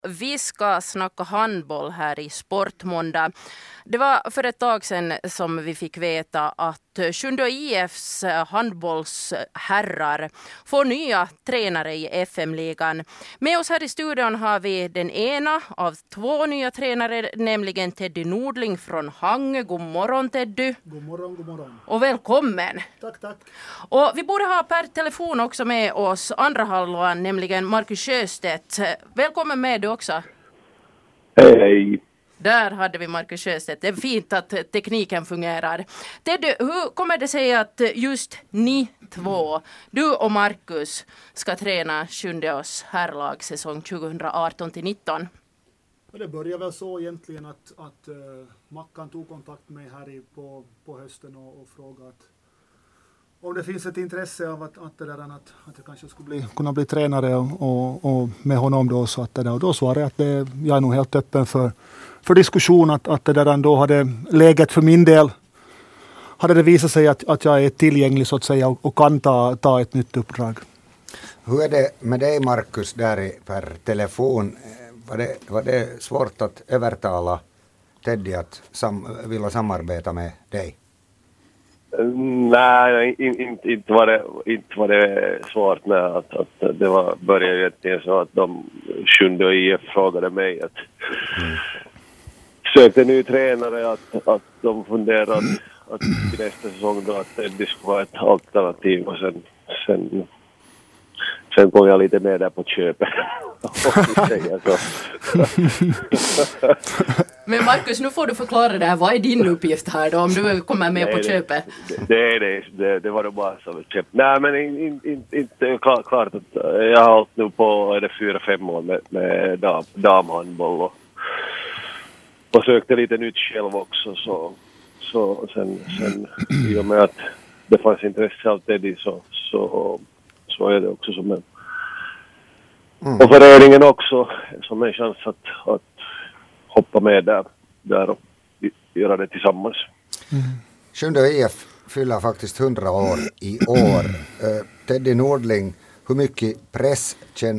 Vi ska snacka handboll här i Sportmåndag. Det var för ett tag sedan som vi fick veta att Sjunde IFs handbollsherrar får nya tränare i FM-ligan. Med oss här i studion har vi den ena av två nya tränare, nämligen Teddy Nordling från Hangö. God morgon Teddy. God morgon, god morgon. Och välkommen. Tack, tack. Och vi borde ha per telefon också med oss andra halvan, nämligen Marcus Sjöstedt. Välkommen med du också. Hej, hej. Där hade vi Marcus Sjöstedt. Det är fint att tekniken fungerar. Teddy, hur kommer det sig att just ni två, du och Marcus, ska träna Sjundeås herrlag säsong 2018-19? Det börjar väl så egentligen att Mackan tog kontakt med mig här på hösten och frågade om det finns ett intresse av att jag kanske skulle kunna bli tränare och med honom då. Så att och då svarade jag att jag är nog helt öppen för diskussion att det där ändå hade läget för min del. Hade det visat sig att jag är tillgänglig så att säga och kan ta ett nytt uppdrag. Hur är det med dig Marcus där per telefon? Var det svårt att övertala Teddy att vilja samarbeta med dig? Nej, inte var det svårt. Nej, att det började ju egentligen så att de Sjunde IF frågade mig att sökte ny tränare, att de funderade att till nästa säsong då att det skulle vara ett alternativ och sen kom jag lite mer där på köpet. Men Marcus, nu får du förklara det här. Vad är din uppgift här då om du kommer med på köpet? Det var det bara som ett köp. Nej, men inte klart att jag har hållit nu på 4-5 år med damhandboll och sökte lite nytt själv också så sen i och med att det fanns intresse av Teddy så är det också som en och föreningen också som en chans att hoppa med där och göra det tillsammans. Sjunde IF fyller faktiskt 100 år i år. Teddy Nordling, hur mycket press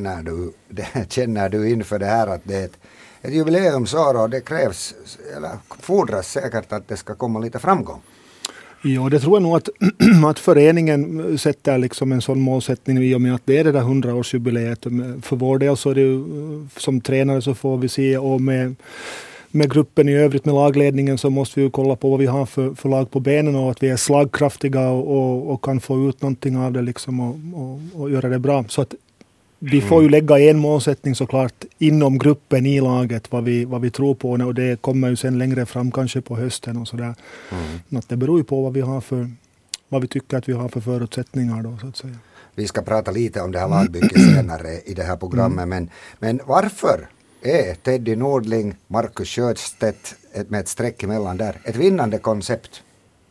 känner du inför det här att det är ett jubileumsår och det krävs eller fordras säkert att det ska komma lite framgång? Ja, det tror jag nog att föreningen sätter liksom en sån målsättning i och med att det är det där 100-årsjubileet. För vår del så är det ju, som tränare så får vi se och med gruppen i övrigt, med lagledningen så måste vi ju kolla på vad vi har för lag på benen och att vi är slagkraftiga och kan få ut någonting av det liksom och göra det bra. Så att vi får ju lägga en målsättning såklart inom gruppen i laget vad vi tror på och det kommer ju sen längre fram kanske på hösten och sådär. Att det beror ju på vad vi tycker att vi har för förutsättningar då så att säga. Vi ska prata lite om det här lagbygget senare i det här programmet men varför är Teddy Nordling, Marcus Sjöstedt med ett streck emellan där ett vinnande koncept?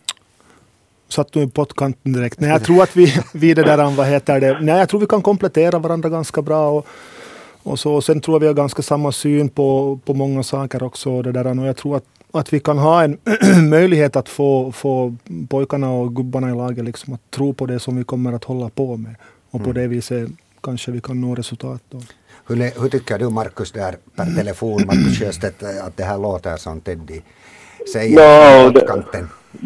Satt du i pottkanten direkt. Nej, jag tror att vi det där, vad heter det? Nej, jag tror vi kan komplettera varandra ganska bra och så. Sen tror jag vi har ganska samma syn på många saker också. Det där. Och jag tror att vi kan ha en möjlighet att få pojkarna och gubbarna i laget liksom att tro på det som vi kommer att hålla på med. Och på det viset kanske vi kan nå resultat då. Hur tycker du Marcus där per telefon, Marcus Sjöstedt, att det här låter som Teddy säger på pottkanten?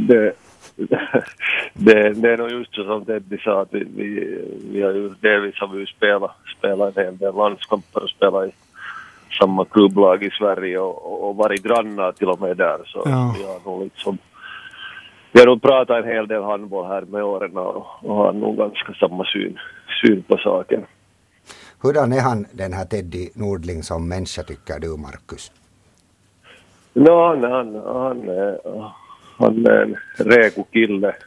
Det är nog just så som Teddy sa att vi har ju delvis har vi spelat en del landskamper och spelat i samma klubblag i Sverige och varit grannar till och med där så vi har nog pratat en hel del handboll här med åren och har nog ganska samma syn på saken. Hurdan är han den här Teddy Nordling som människa tycker du Marcus? Han är en reko kille.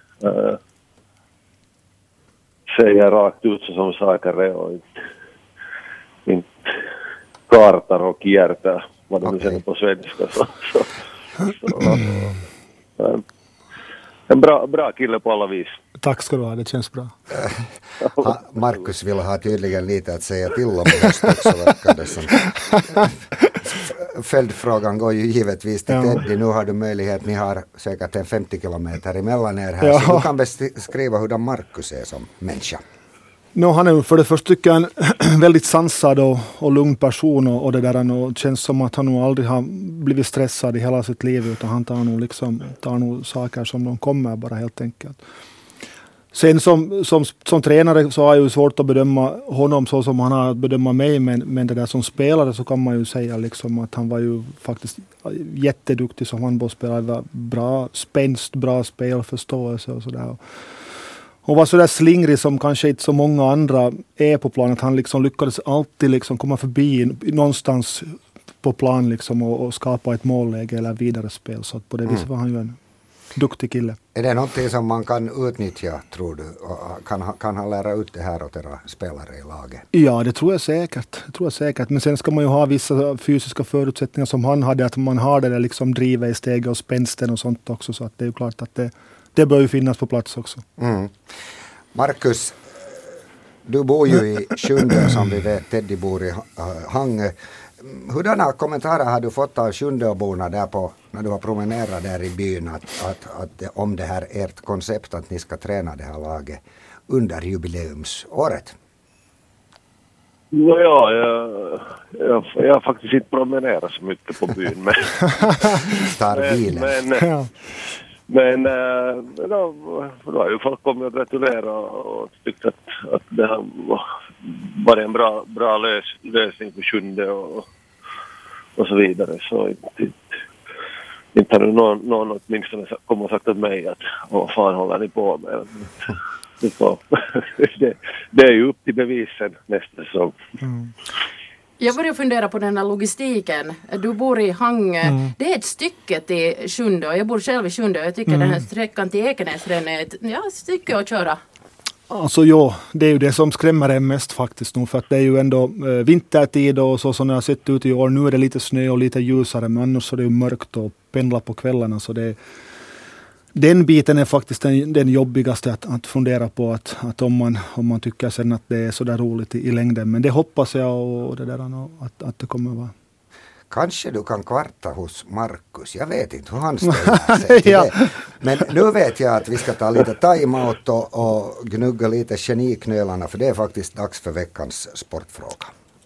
Säger rakt ut som saker är och inte kartar och hjärta. Vad de säger på svenska. En bra kille på alla vis. Tack ska du ha, det känns bra. Marcus vill ha tydligen lite att säga till om höst också, verkar det som. Följdfrågan går ju givetvis till Teddy. Nu har du möjlighet, ni har säkert en 50 kilometer emellan er här. Ja. Så du kan beskriva hur Marcus är som människa. Han är för det första tycker jag en väldigt sansad och lugn person och det där, och känns som att han nog aldrig har blivit stressad i hela sitt liv, utan han tar nog saker som de kommer bara helt enkelt. Sen som tränare så har jag ju svårt att bedöma honom så som han har att bedöma mig, men det där som spelare så kan man ju säga liksom att han var ju faktiskt jätteduktig som handbollsspelare, var bra spänst, bra spelförståelse och sådär. Och var så där slingrig som kanske inte så många andra är på planen. Att han liksom lyckades alltid liksom komma förbi någonstans på plan liksom och skapa ett målläge eller vidare spel. Så att på det viset var han ju en duktig kille. Är det någonting som man kan utnyttja, tror du? Kan han lära ut det här åt era spelare i laget? Ja, det tror jag säkert. Men sen ska man ju ha vissa fysiska förutsättningar som han hade. Att man har det där liksom drivet i steget och spänsten och sånt också. Så att det är ju klart att det bör ju finnas på plats också. Mm. Marcus, du bor ju i Sjunde som vi vet, Teddy bor i Hangö. Hurdana kommentarer har du fått av Sjundeåborna där när du har promenerat där i byn att om det här ert koncept att ni ska träna det här laget under jubileumsåret? Ja, jag har faktiskt inte promenerat så mycket på byn. Men, tar bilen. Men då har ju folk kommit att gratulera och tyckt att det har varit en bra lösning för Sjunde och så vidare. Så inte har någon åtminstone kommit och sagt åt mig att vad fan håller ni på med? Det är ju upp till bevisen nästa säsong. Jag börjar fundera på den här logistiken. Du bor i Hangö. Det är ett stycke till Sjunde, och jag bor själv i Sjunde, och jag tycker den här sträckan till Ekenäsren är ett stycke att köra. Alltså ja, det är ju det som skrämmer en mest faktiskt nu, för att det är ju ändå vintertid och så som jag har sett ut i år. Nu är det lite snö och lite ljusare, men annars så är det ju mörkt och pendla på kvällarna, så den biten är faktiskt den jobbigaste att fundera på, att om man tycker sen att det är så där roligt i längden. Men det hoppas jag och det där, att det kommer vara. Kanske du kan kvarta hos Marcus. Jag vet inte hur han ställer sig till det. Men nu vet jag att vi ska ta lite time-out och gnugga lite geniknölarna, för det är faktiskt dags för veckans sportfråga.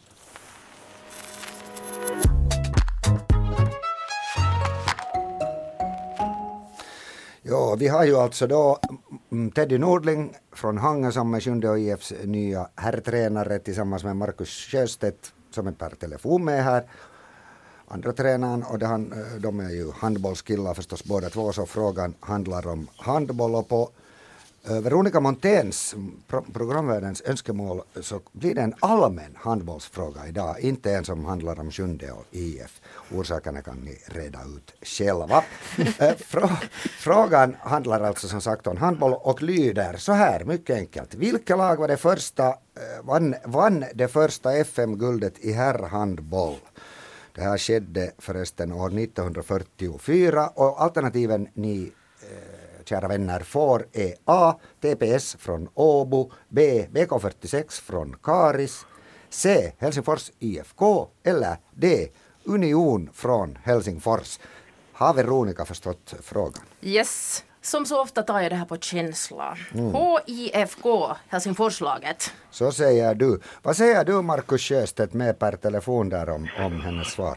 Ja, vi har ju alltså då Teddy Nordling från Hangö som är Sjunde IFs nya herrtränare tillsammans med Marcus Sjöstedt som är per telefon med här. Andra tränaren, och de är ju handbollskillar förstås båda två, så frågan handlar om handboll, och på Veronica Monténs, programvärdens önskemål, så blir det en allmän handbollsfråga idag, inte en som handlar om Sjunde och IF. Orsakerna kan ni reda ut själva. Frågan handlar alltså som sagt om handboll och lyder så här, mycket enkelt. Vilka lag var det första, vann det första FM-guldet i herrhandboll? Det här skedde förresten år 1944, och alternativen ni kära vänner får är A. TPS från Åbo, B. BK46 från Karis, C. Helsingfors IFK eller D. Union från Helsingfors. Har Veronica förstått frågan? Yes. Som så ofta tar jag det här på känsla. HIFK, Helsingforslaget. Så säger du. Vad säger du, Marcus Sjöstedt, med per telefon där om hennes svar?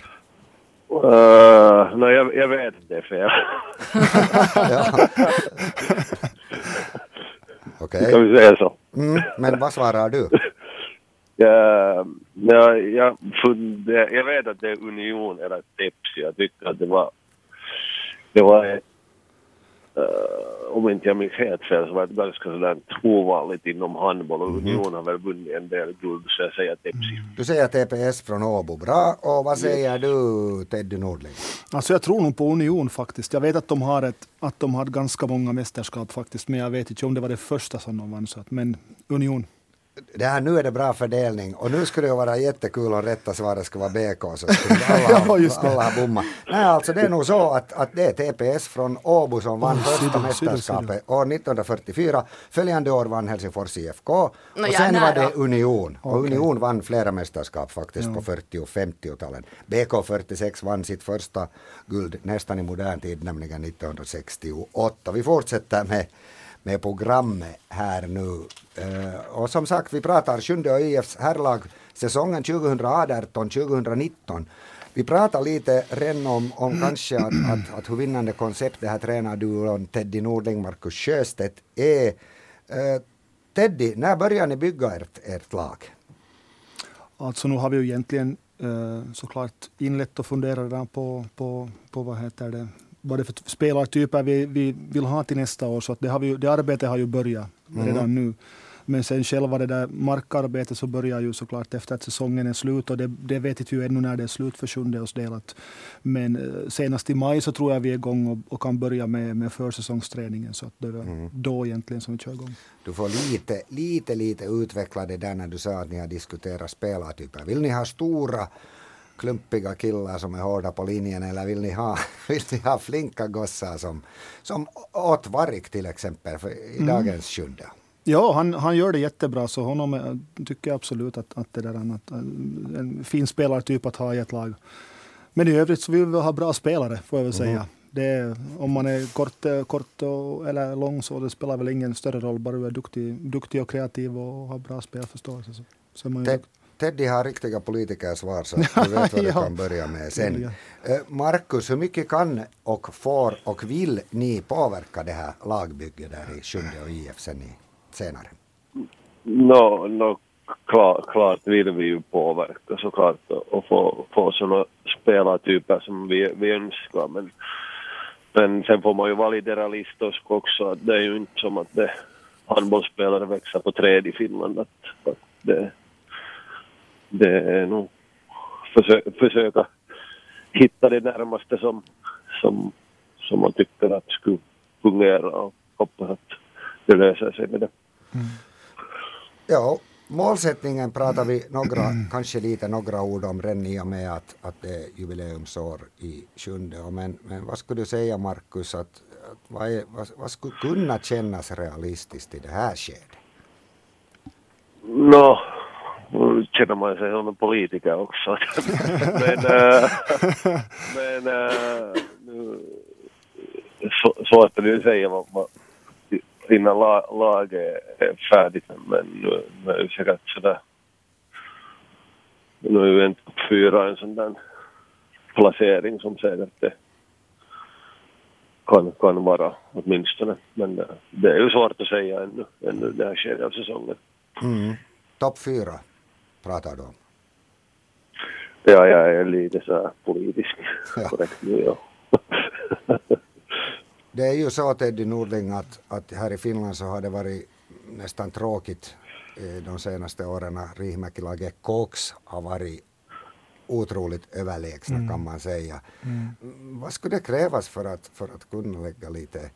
Nej, jag vet inte, för jag... Okej. Kan vi säga så? Men vad svarar du? Jag vet att det är Union eller Tepsi. Jag tycker att det var om inte jag minns helt fel, så var det ganska sådär ovanligt inom handboll, och Union har väl vunnit en del guld, så jag säger Tepsi. Du säger TPS från Åbo, bra. Och vad säger du, Teddy Nordling? Alltså jag tror nog på Union faktiskt. Jag vet att de har ganska många mästerskap faktiskt, men jag vet inte om det var det första som de vann, så att, men Union. Det här, nu är det bra fördelning, och nu skulle det vara jättekul om rätta svaret ska vara BK, så skulle alla ha bomma. Nej, alltså det är nog så att det är TPS från Åbo som vann första mästerskapet år 1944. Följande år vann Helsingfors IFK, och sen var det Union. Och Union vann flera mästerskap faktiskt på 40- och 50-talen. BK46 vann sitt första guld nästan i modern tid, nämligen 1968. Vi fortsätter med med programmet här nu. Och som sagt, vi pratar Sjundeå IFs herrlag säsongen 2018-2019. Vi pratar lite redan om kanske att hur vinnande koncept det här tränarduon Teddy Nordling, Marcus Sjöstedt är. Teddy, när börjar ni bygga ert lag? Alltså nu har vi ju egentligen såklart inlett och funderat redan på vad heter det, vad det för spelartyper vi vill ha till nästa år. Så att det arbetet har ju börjat redan nu. Men sen själva det där markarbetet så börjar ju såklart efter att säsongen är slut, och det vet inte ju ännu när det är slut för Sjundeås del. Men senast i maj så tror jag vi är igång och kan börja med försäsongsträningen, så att det är då egentligen som vi kör igång. Du får lite utveckla det där när du sa att ni har diskuterat spelartyper. Vill ni ha stora klumpiga killar som är hårda på linjen, eller vill ni ha flinka gossar som Åtvarik till exempel i dagens Sjundeå? Ja, han gör det jättebra, så honom tycker jag absolut att det där är en fin spelartyp att ha i ett lag. Men i övrigt så vill vi ha bra spelare, får jag väl säga. Om man är kort eller lång så det spelar väl ingen större roll, bara du är duktig och kreativ och har bra spelförståelse. Så man Teddy har riktiga politikersvar, så du vet vad du kan börja med sen. Marcus, hur mycket kan och får och vill ni påverka det här lagbygget där i Sjundeå IF senare? Klart vill vi ju påverka såklart och få sådana spelartyper som vi önskar. Men sen får man ju vara lite realistisk också. Att det är ju inte som att handbollsspelare växer på träd i Finland. Att det är nog försöka hitta det närmaste som man tycker att skulle fungera, och hoppas att det löser sig med det. Ja, målsättningen pratar vi kanske några ord om redan i och med att det är jubileumsår i Sjundeå. Men vad skulle du säga, Marcus, att vad skulle kunna kännas realistiskt i det här skedet? Nu känner man sig som en politiker också. men så att du säger vad innan laget är färdigt, men nu är det säkert sådär. Nu är ju en 4 en sån där placering som säkert det kan vara åtminstone. Men det är ju svårt att säga ännu det här skedet av säsongen. Topp 4 pratar du om? Ja, jag är lite så här politisk korrekt nu, ja. Det är ju så, Teddy Nordling, att här i Finland så har det varit nästan tråkigt de senaste åren. Riihimäki-laget KOX har varit otroligt överlägsna, kan man säga. Vad skulle det krävas för att kunna lägga lite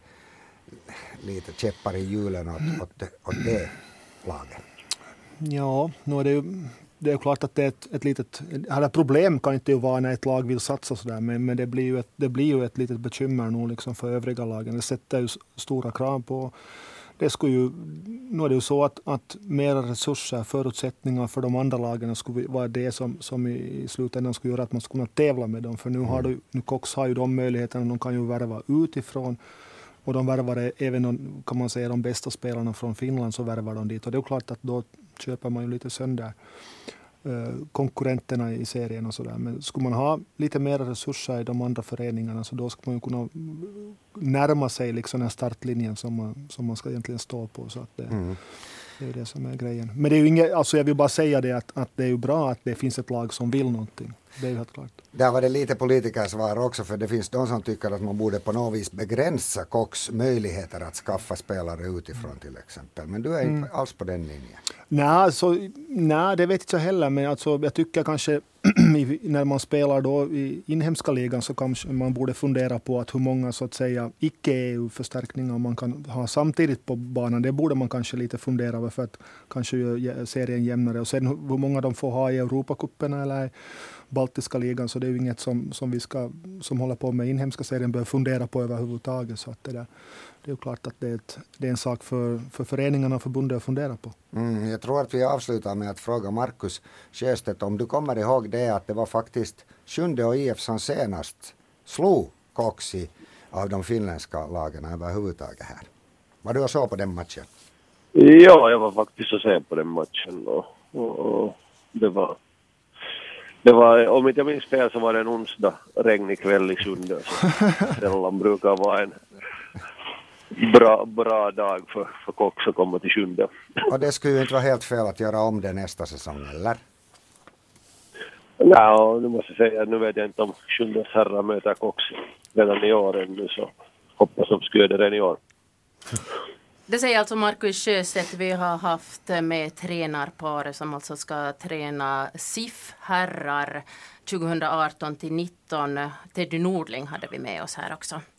käppar i hjulen åt det laget? Ja, nu är det är klart att det är ett litet problem kan inte ju vara när ett lag vill satsa sådär, men det blir ju ett litet bekymmer nu liksom för övriga lagen. Det sätter ju stora krav på. Nu är det ju så att mera resurser, förutsättningar för de andra lagen skulle vara det som i slutändan skulle göra att man skulle kunna tävla med dem. För nu KOX har ju de möjligheterna, de kan ju värva utifrån. Och de värvar även, kan man säga, de bästa spelarna från Finland, så värvar de dit. Och det är klart att då köper man ju lite sönder konkurrenterna i serien och sådär. Men skulle man ha lite mer resurser i de andra föreningarna, så då ska man ju kunna närma sig liksom den startlinjen som man ska egentligen stå på. Så att det är det som är grejen. Men det är ju inget, alltså jag vill bara säga det att det är ju bra att det finns ett lag som vill någonting. Det är ju helt klart. Där var det lite politikersvar också, för det finns de som tycker att man borde på något vis begränsa KOX möjligheter att skaffa spelare utifrån till exempel. Men du är inte alls på den linjen. Nej, det vet inte jag heller, men alltså, jag tycker kanske när man spelar då i inhemska ligan så kanske man borde fundera på att hur många så att säga icke-EU-förstärkningar man kan ha samtidigt på banan. Det borde man kanske lite fundera över för att kanske göra serien jämnare. Och sen hur många de får ha i Europacuperna eller baltiska ligan, så det är ju inget som håller på med inhemska serien bör fundera på överhuvudtaget. Så att det är ju klart att det är en sak för föreningarna och förbundet att fundera på. Jag tror att vi avslutar med att fråga Marcus Sjöstedt om du kommer ihåg det att det var faktiskt Sjundeå IF som senast slog KOX av de finländska lagen överhuvudtaget här. Var du och så på den matchen? Ja, jag var faktiskt och se på den matchen och det var, om inte jag minns fel så var det en onsdag, regnig kväll i Sjunde. Sällan brukar vara en bra dag för Cox att komma till Sjunde. Och det skulle ju inte vara helt fel att göra om det nästa säsong, eller? Ja, nu måste jag säga, nu vet jag inte om Sjundes herrar möter Cox redan i år ännu, så hoppas de skulle göra det redan i år. Det säger alltså Markus Sjöstedt. Vi har haft med tränarparet som alltså ska träna SIF herrar 2018-19. Teddy Nordling hade vi med oss här också.